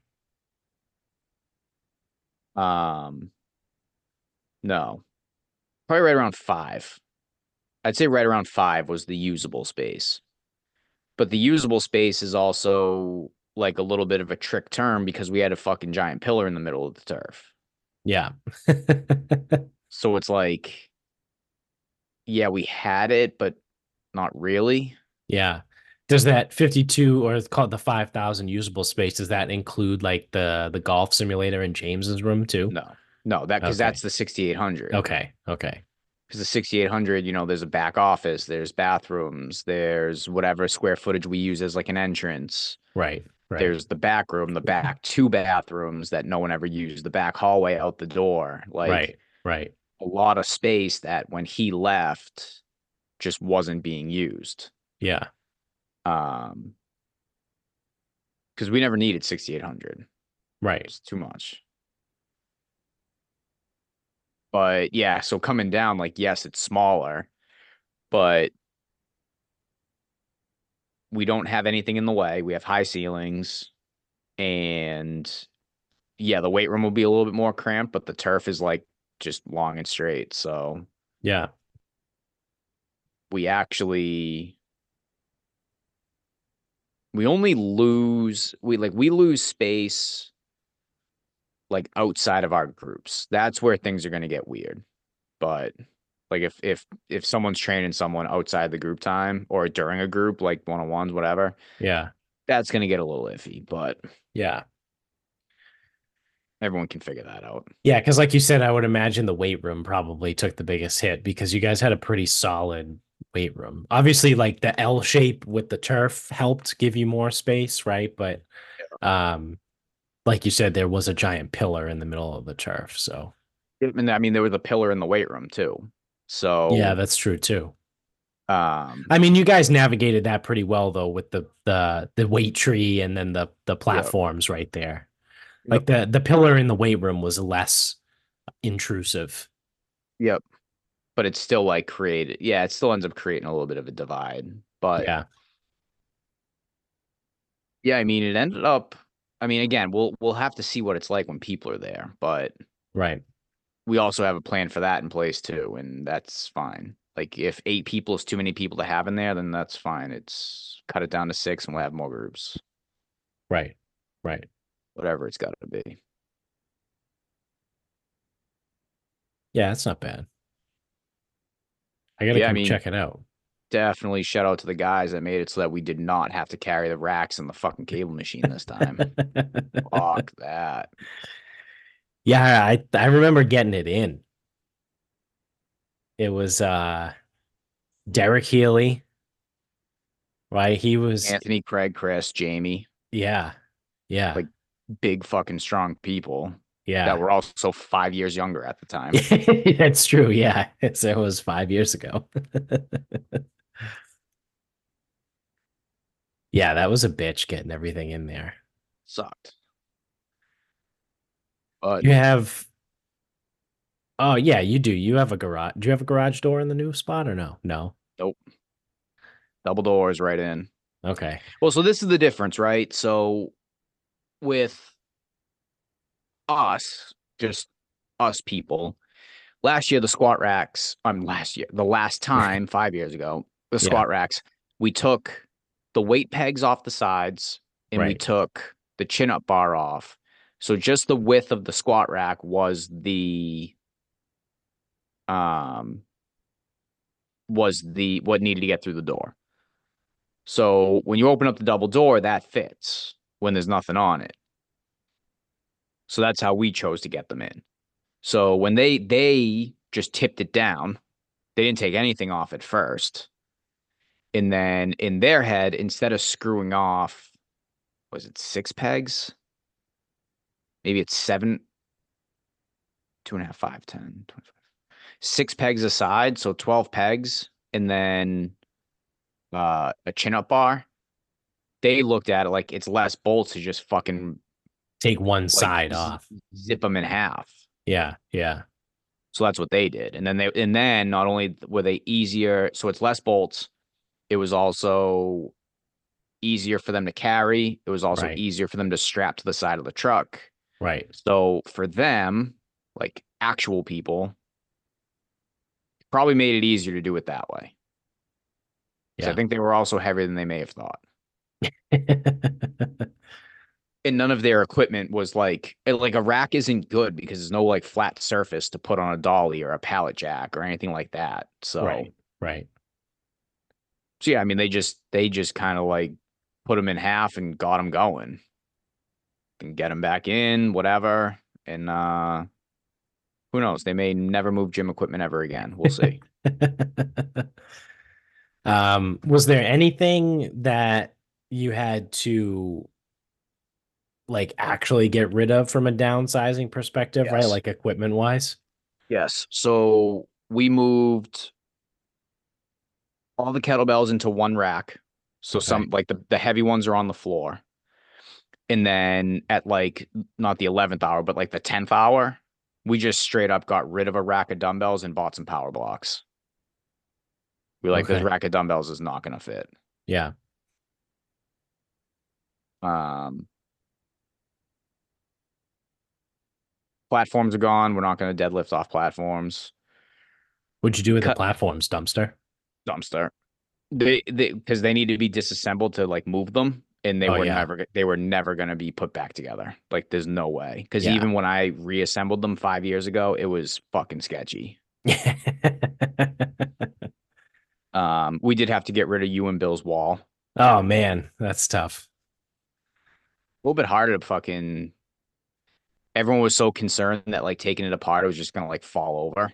Um, no, probably right around five. I'd say right around five was the usable space. But the usable space is also like a little bit of a trick term because we had a fucking giant pillar in the middle of the turf. Yeah. So it's like, yeah, we had it, but not really. Yeah. Does that 52 or it's called the 5,000 usable space, does that include like the golf simulator in James's room too? No, no, that because Okay. that's the 6,800. Okay. Okay. Because the 6,800, there's a back office, there's bathrooms, there's whatever square footage we use as like an entrance. Right. Right. There's the back room, the back two bathrooms that no one ever used, the back hallway out the door. Like Right. Right. a lot of space that when he left just wasn't being used. Yeah. Um, because we never needed 6,800. Right. It's too much. But yeah, so coming down, like, yes, it's smaller, but we don't have anything in the way. We have high ceilings, and yeah, the weight room will be a little bit more cramped, but the turf is like just long and straight. So Yeah. we actually we only lose we lose space like outside of our groups. That's where things are going to get weird. But like if someone's training someone outside the group time or during a group like one-on-ones, whatever, Yeah. that's going to get a little iffy, but Yeah. everyone can figure that out. Yeah, because like you said, I would imagine the weight room probably took the biggest hit because you guys had a pretty solid weight room. Obviously, like the L shape with the turf helped give you more space, right? But um, like you said, there was a giant pillar in the middle of the turf. So And I mean there was a pillar in the weight room too. yeah, So that's true too. um I mean, you guys navigated that pretty well though with the weight tree and then the yep. platforms right there. Yep. Like the pillar in the weight room was less intrusive. Yep. But it's still like created. Yeah, it still ends up creating a little bit of a divide. But Yeah, yeah, I mean, it ended up. I mean, again, we'll have to see what it's like when people are there, but right. we also have a plan for that in place too, and that's fine. Like if 8 people is too many people to have in there, then that's fine. It's cut it down to 6, and we'll have more groups. Right. Right. Whatever it's got to be. Yeah, that's not bad. I gotta Yeah, I come mean, check it out. definitely shout out to the guys that made it so that we did not have to carry the racks and the fucking cable machine this time. Fuck that. Yeah, I remember getting it in. It was Derek Healy, right? He was Anthony, Craig, Chris, Jamie, yeah. Yeah. like big fucking strong people that Yeah. were also 5 years younger at the time. That's true. Yeah. It was 5 years ago. Yeah, that was a bitch getting everything in there. Sucked. But You have oh yeah, you do. You have a garage. Do you have a garage door in the new spot or no? No. nope, double doors right in. Okay. Well, so this is the difference, right? So with us, just us people, last year the squat racks, the last Right. time 5 years ago, the Yeah. squat racks, we took the weight pegs off the sides and we Right. took the chin up bar off. So just the width of the squat rack um was the what needed to get through the door. So when you open up the double door, that fits when there's nothing on it. So that's how we chose to get them in. So when they just tipped it down, they didn't take anything off at first. And then in their head, instead of screwing off, was it 6 pegs? Maybe it's seven, 2.5, 5, 10, 25. 6 pegs aside, so 12 pegs, and then a chin up bar. they looked at it like it's less bolts to just fucking Take one like side off. zip them in half. Yeah, yeah, So that's what they did. And then not only were they easier, so it's less bolts, it was also easier for them to carry. It was also right, easier for them to strap to the side of the truck. right. So for them, like actual people, probably made it easier to do it that way. Because I Yeah. think they were also heavier than they may have thought. And none of their equipment was like a rack isn't good because there's no like flat surface to put on a dolly or a pallet jack or anything like that. Right, right. So yeah, I mean they just kind of like put them in half and got them going and get them back in whatever. And who knows? They may never move gym equipment ever again. We'll see. Was there anything that you had to like actually get rid of from a downsizing perspective, right? Yes. Like equipment wise? Yes. So we moved all the kettlebells into one rack. So Okay. some like the heavy ones are on the floor. And then at like not the 11th hour, but like the 10th hour, we just straight up got rid of a rack of dumbbells and bought some power blocks. We like this Okay. rack of dumbbells is not gonna fit. Yeah. Um, Platforms are gone. We're not gonna deadlift off platforms. What'd you do We with the cut platforms, dumpster? dumpster. They because they need to be disassembled to like move them, and Oh yeah. they were never gonna be put back together. Like there's no way. Because Yeah. even when I reassembled them 5 years ago, it was fucking sketchy. We did have to get rid of you and Bill's wall. Oh man, that's tough. A little bit harder to fucking. Everyone was so concerned that like taking it apart, it was just gonna like fall over.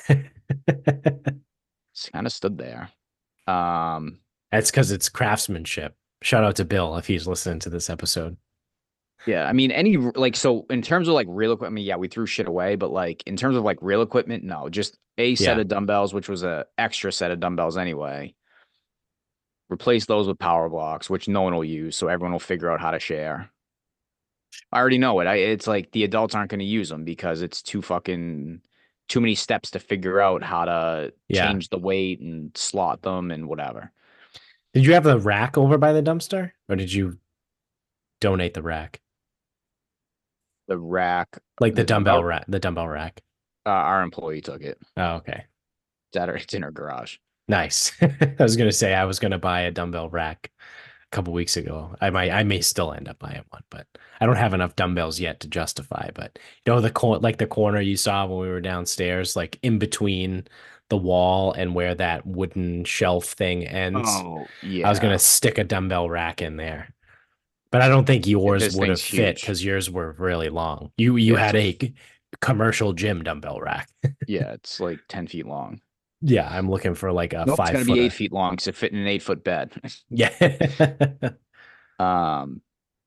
It's kind of stood there. Um, That's because it's craftsmanship. Shout out to Bill if he's listening to this episode. yeah, I mean, any like so in terms of like real equipment, I mean, yeah, we threw shit away, but like in terms of like real equipment, no, just a set Yeah. of dumbbells, which was a extra set of dumbbells anyway. Replace those with power blocks, which no one will use, so everyone will figure out how to share. I already know it. It's like the adults aren't going to use them because it's too many steps to figure out how to Yeah. change the weight and slot them and whatever. Did you have the rack over by the dumpster or did you donate the rack? The rack, Like the dumbbell, the dumbbell rack. our employee took it. Oh, okay. It's in her garage. Nice. I was gonna say I was gonna buy a dumbbell rack a couple weeks ago. I may still end up buying one, but I don't have enough dumbbells yet to justify. But like the corner you saw when we were downstairs, like in between the wall and where that wooden shelf thing ends, Oh I was gonna yeah, stick a dumbbell rack in there. But I don't think yours this would have thing's fit huge. because yours were really long. You Yeah, had a commercial gym dumbbell rack. yeah, it's like 10 feet long. Yeah, I'm looking for like a Nope, it's five gonna be eight footer. feet long to fit in an 8 foot bed. Yeah. um,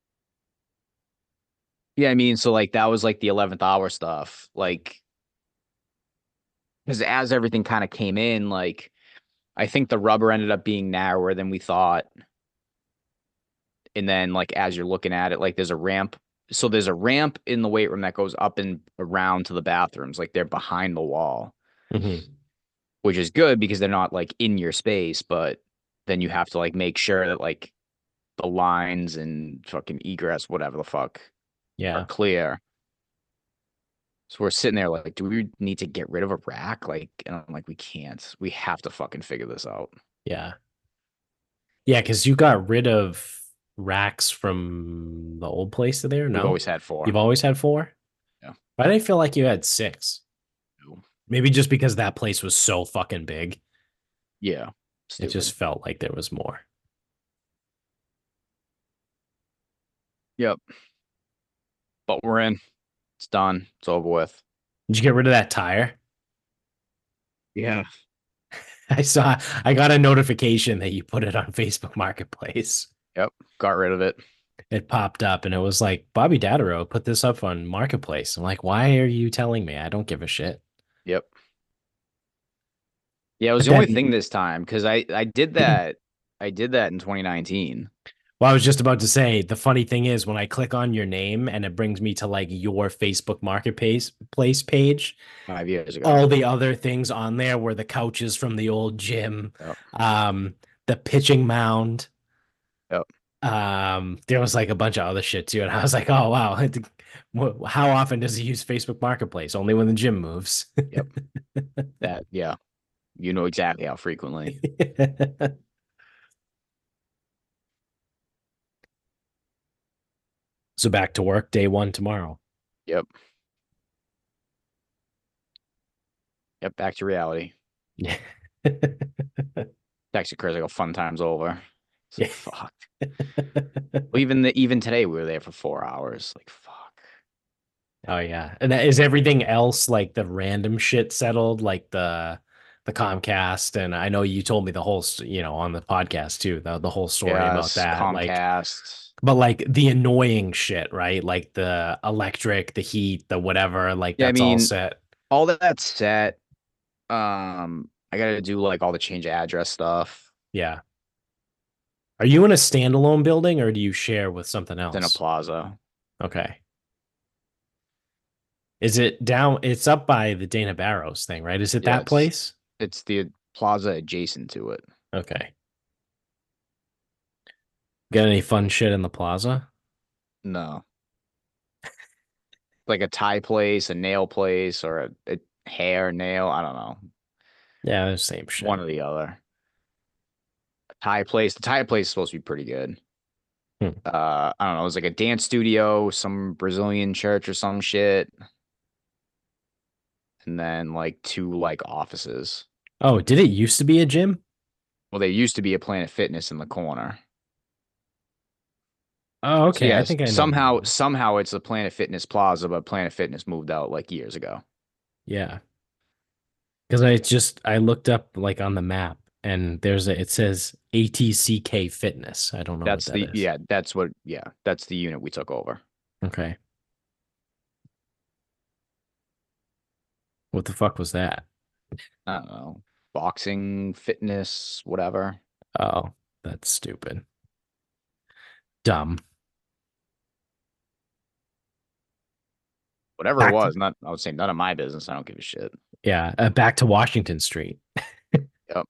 yeah, I mean, so like that was like the 11th hour stuff. Like, because as everything kind of came in, like I think the rubber ended up being narrower than we thought. And then like as you're looking at it, like there's a ramp. So there's a ramp in the weight room that goes up and around to the bathrooms, like they're behind the wall, Mhm. which is good because they're not like in your space, but then you have to like make sure that like the lines and fucking egress, whatever the fuck, are Yeah. clear. So we're sitting there like, do we need to get rid of a rack? Like, and I'm like, we can't. We have to fucking figure this out. Yeah. Yeah, because you got rid of racks from the old place there, We've no? always had four. You've always had four? Yeah. Why did I feel like you had six? No. Maybe just because that place was so fucking big. Yeah. It just Stupid. felt like there was more. Yep. But we're in. It's done. It's over with. Did you get rid of that tire? Yeah. I got a notification that you put it on Facebook Marketplace. Yep. Got rid of it. It popped up and it was like, Bobby Dadero put this up on Marketplace. I'm like, why are you telling me? I don't give a shit. Yep. Yeah, it was But the only then, thing this time because I did that. I did that in 2019. Well, I was just about to say the funny thing is when I click on your name and it brings me to like your Facebook Marketplace place page, 5 years ago. all the other things on there were the couches from the old gym, Yep. the pitching mound. Yep. There was like a bunch of other shit too, and I was like, oh wow, how often does he use Facebook Marketplace? Only when the gym moves. Yep. That, yeah. You know exactly how frequently. So back to work, day one tomorrow. Yep. Yep. Back to reality. Yeah. Texted Chris, like, a fun time's over. It's like, Yeah. fuck. Well, even today we were there for 4 hours. Like, fuck. Oh yeah. And is everything else like the random shit settled, like the Comcast? And I know you told me the whole, on the podcast too, the whole story about Yes, that. Like, Comcast. but like the annoying shit, right? Like the electric, the heat, the whatever, like Yeah, I that's all mean, set. all that's set. I gotta do like all the change of address stuff. Yeah. Are you in a standalone building or do you share with something It's in a else? plaza. Okay. Is it down? It's up by the Dana Barrows thing, right? Is it Yeah, that place? it's the plaza adjacent to it. Okay. Got any fun shit in the plaza? No. Like a tie place, a nail place, or a hair nail. I don't know. Yeah, the same One shit. or the other. A tie place. The tie place is supposed to be pretty good. Hmm. I don't know. It was like a dance studio, some Brazilian church or some shit, and then like two like offices. Oh, did it used to be a gym? Well, there used to be a Planet Fitness in the corner. Oh, So okay. I yes, think I know where somehow that is. somehow it's a Planet Fitness Plaza, but Planet Fitness moved out like years ago. Yeah. Because I looked up like on the map and it says ATCK Fitness. I don't know what That's that the is. yeah, that's the unit we took over. Okay. What the fuck was that? I don't know. Boxing, fitness, whatever. Oh, that's stupid. Dumb. Whatever it Back to, was, not I would say none of my business. I don't give a shit. yeah, back to Washington Street. Yep.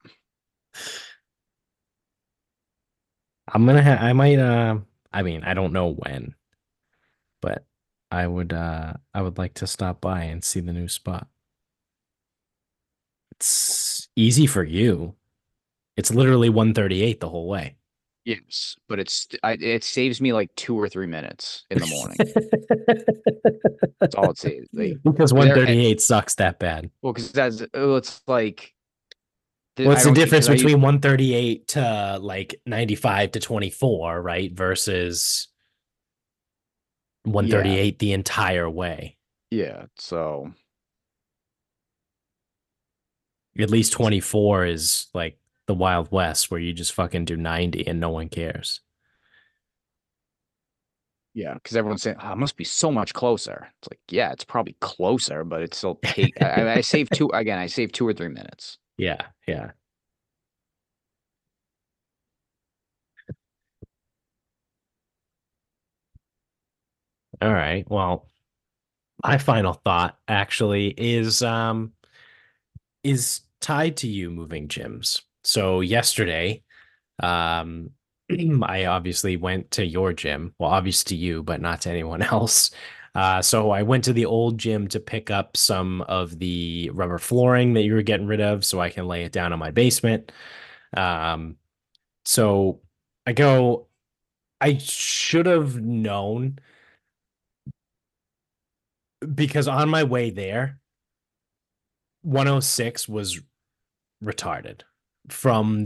I might I mean, I don't know when, but I would like to stop by and see the new spot. It's easy for you. It's literally 138 the whole way. Yes, but it saves me like 2 or 3 minutes in the morning. That's all it saves. Like Because there, 138 sucks that bad. well, because it's like I What's the don't difference because I use between 138 to like 95 to 24, right? Versus yeah 138 the entire way. yeah. So At least 24 is like the Wild West where you just fucking do 90 and no one cares. yeah, because everyone's saying, oh, it must be so much closer. It's like, yeah, it's probably closer, but it still take. I save two again. I save 2 or 3 minutes. Yeah, yeah. All right. Well, my final thought actually is tied to you moving gyms. So yesterday, um I obviously went to your gym. Well, obvious to you, but not to anyone else. So I went to the old gym to pick up some of the rubber flooring that you were getting rid of so I can lay it down in my basement. Um, so I go, I should have known because on my way there, 106 was retarded from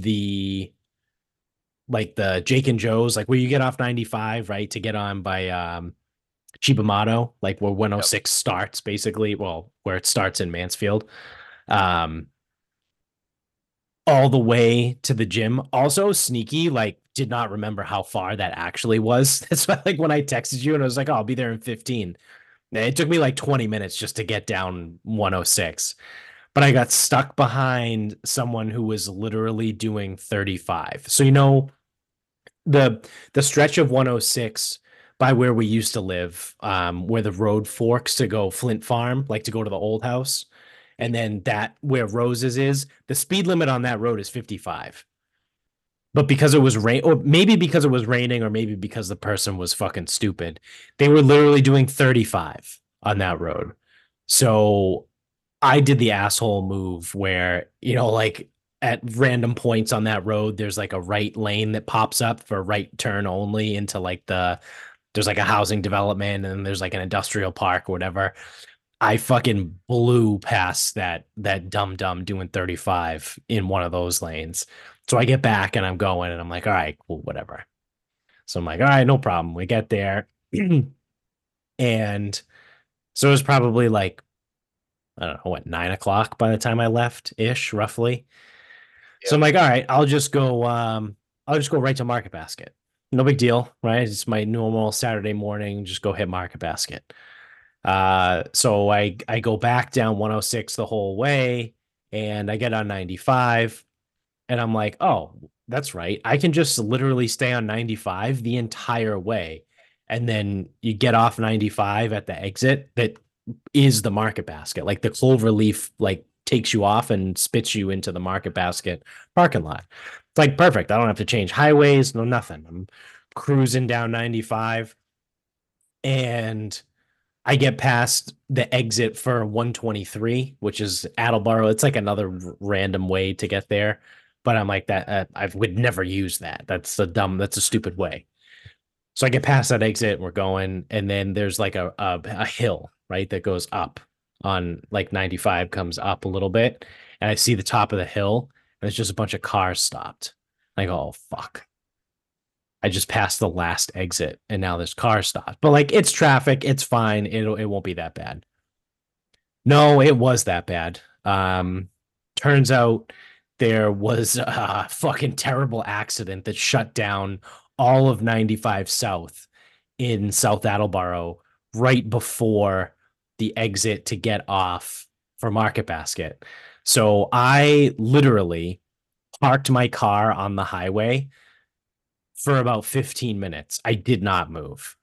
the Jake and Joe's, like where you get off 95, right, to get on by Chibamato, like where Yep. 106 starts, basically. Well, where it starts in Mansfield. Um, all the way to the gym. Also, sneaky, like, did not remember how far that actually was. That's why, like, when I texted you and I was like, oh, I'll be there in 15. It took me like 20 minutes just to get down 106. But I got stuck behind someone who was literally doing 35. So, the stretch of 106 by where we used to live, where the road forks to go Flint Farm, like to go to the old house, and then that where Roses is, the speed limit on that road is 55. But because it was rain, or maybe because it was raining, or maybe because the person was fucking stupid, they were literally doing 35 on that road. So I did the asshole move where, like at random points on that road, there's like a right lane that pops up for right turn only into like there's like a housing development and there's like an industrial park or whatever. I fucking blew past that dumb dumb doing 35 in one of those lanes. So I get back and I'm going and I'm like, all right, cool, whatever. So I'm like, all right, no problem. We get there. And so it was probably like, I don't know, what, 9 o'clock by the time I left ish, roughly. So I'm Yep. like, all right, I'll just go right to Market Basket. No big deal, right? It's my normal Saturday morning, just go hit Market Basket. So I go back down 106 the whole way and I get on 95 and I'm like, oh, that's right. I can just literally stay on 95 the entire way. And then you get off 95 at the exit that is the Market Basket. Like the clover leaf like takes you off and spits you into the Market Basket parking lot. It's like perfect. I don't have to change highways, no nothing. I'm cruising down 95 and I get past the exit for 123, which is Attleboro. It's like another random way to get there. But I'm like that. I would never use that. That's a stupid way. So I get past that exit, we're going, and then there's like a hill, right, that goes up on like 95, comes up a little bit, and I see the top of the hill, and it's just a bunch of cars stopped. I go, oh fuck. I just passed the last exit and now there's cars stopped. But like it's traffic, it's fine. It won't be that bad. No, it was that bad. Turns out there was a fucking terrible accident that shut down all of 95 South in South Attleboro right before the exit to get off for Market Basket. So I literally parked my car on the highway for about 15 minutes. I did not move.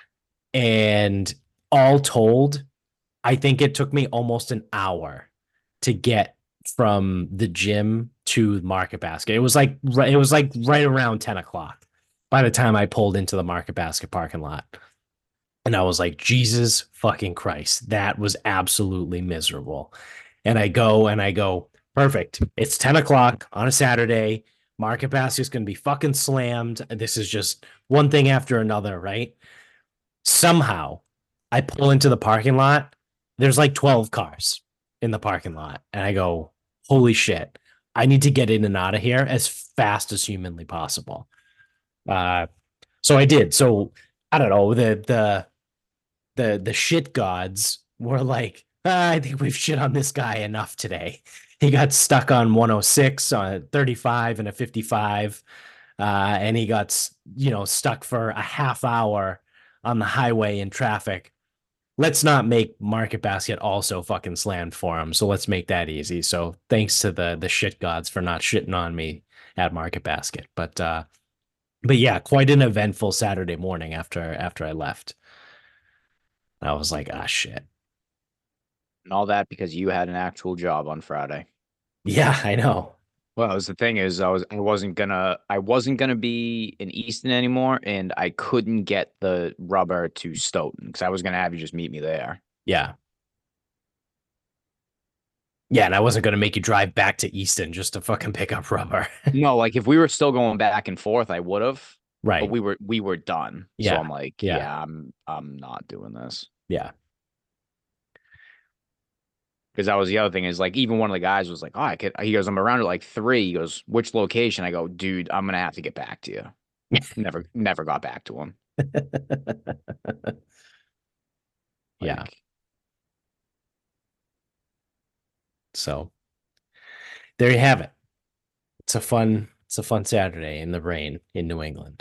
And all told, I think it took me almost an hour to get from the gym to Market Basket. It was like right around 10 o'clock by the time I pulled into the Market Basket parking lot. And I was like, Jesus fucking Christ, that was absolutely miserable. And I go, perfect. It's 10 o'clock on a Saturday. Market Basket's going to be fucking slammed. This is just one thing after another, right? Somehow I pull into the parking lot. There's like 12 cars in the parking lot. And I go, holy shit. I need to get in and out of here as fast as humanly possible. Uh, so I did. So I don't know. The shit gods were like, I think we've shit on this guy enough today. He got stuck on 106 on a 35 and a 55. And he got, stuck for a half hour on the highway in traffic. Let's not make Market Basket also fucking slammed for him. So let's make that easy. So thanks to the shit gods for not shitting on me at Market Basket. But yeah, quite an eventful Saturday morning after I left. I was like, ah shit. And all that because you had an actual job on Friday. Yeah, I know. Well, the thing is, I wasn't gonna be in Easton anymore, and I couldn't get the rubber to Stoughton because I was gonna have you just meet me there. Yeah. Yeah, and I wasn't gonna make you drive back to Easton just to fucking pick up rubber. No, like if we were still going back and forth, I would have, but Right. we were done. So Yeah. I'm like, Yeah. yeah, I'm not doing this. Yeah. Because that was the other thing is like even one of the guys was like, oh, I could. He goes, I'm around at like 3. He goes, which location? I go, dude, I'm gonna have to get back to you. Never got back to him. Yeah. Like, So there you have it. It's a fun Saturday in the rain in New England.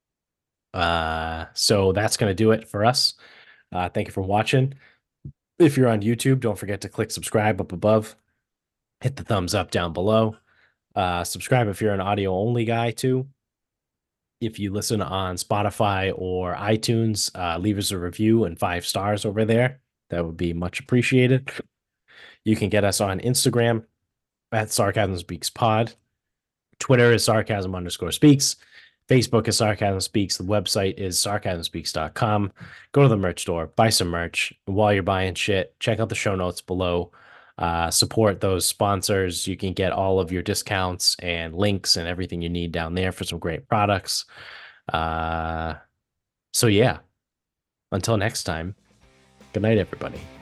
So that's gonna do it for us. Thank you for watching. If you're on YouTube, don't forget to click subscribe up above. Hit the thumbs up down below. Subscribe if you're an audio only guy too. If you listen on Spotify or iTunes, leave us a review and 5 stars over there. That would be much appreciated. You can get us on Instagram at Sarcasm Speaks Pod. Twitter is sarcasm_speaks. Facebook is Sarcasm Speaks. The website is sarcasmspeaks.com. Go to the merch store, buy some merch. And while you're buying shit, check out the show notes below. Support those sponsors. You can get all of your discounts and links and everything you need down there for some great products. So yeah, until next time, good night, everybody.